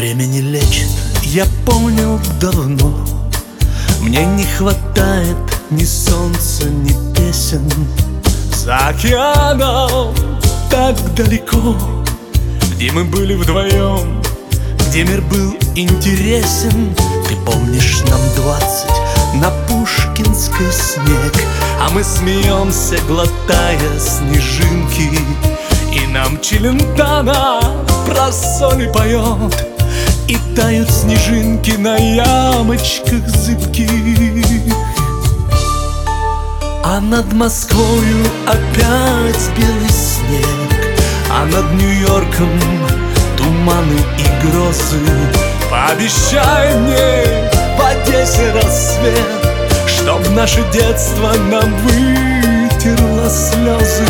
Время не лечит, я понял давно. Мне не хватает ни солнца, ни песен. За океаном так далеко, где мы были вдвоем, где мир был интересен. Ты помнишь, нам 20, на Пушкинской снег, а мы смеемся, глотая снежинки. И нам Челентано про соли поет, и тают снежинки на ямочках зыбких. А над Москвою опять белый снег, а над Нью-Йорком туманы и грозы. Пообещай мне в Одессе рассвет, чтоб наше детство нам вытерло слезы.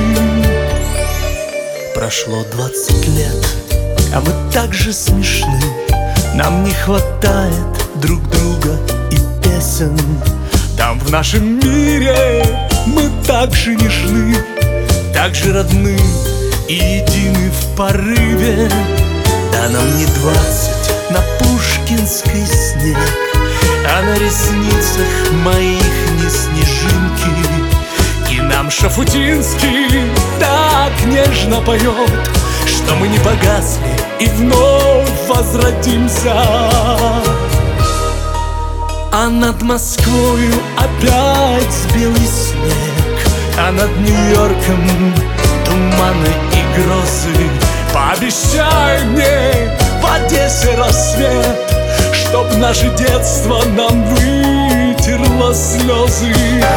Прошло 20 лет, а мы так же смешны. Нам не хватает друг друга и песен. Там в нашем мире мы так же нежны, так же родны и едины в порыве. Да нам не 20, на Пушкинской снег, а на ресницах моих не снежинки. И нам Шафутинский так нежно поет, что мы не погасли и вновь возродимся. А над Москвою опять белый снег, а над Нью-Йорком туманы и грозы. Пообещай мне в Одессе рассвет, чтоб наше детство нам вытерло слезы.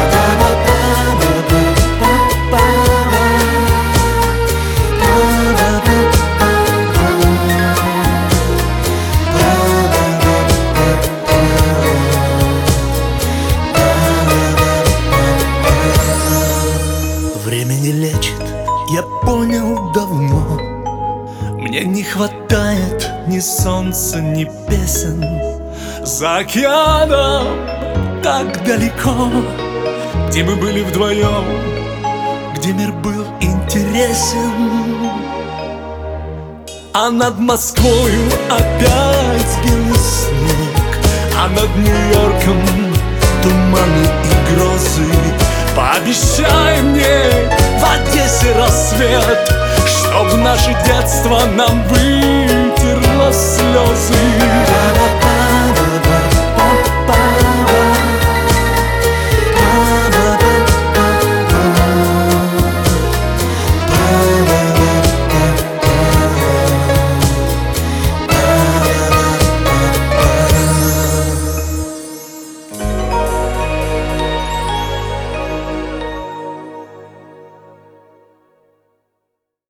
Время не лечит, я понял давно. Мне не хватает ни солнца, ни песен. За океаном так далеко, где мы были вдвоем, где мир был интересен. А над Москвою опять белый снег, а над Нью-Йорком туманы и грозы. Пообещай мне в Одессе рассвет, чтоб наше детство нам вытерло слезы.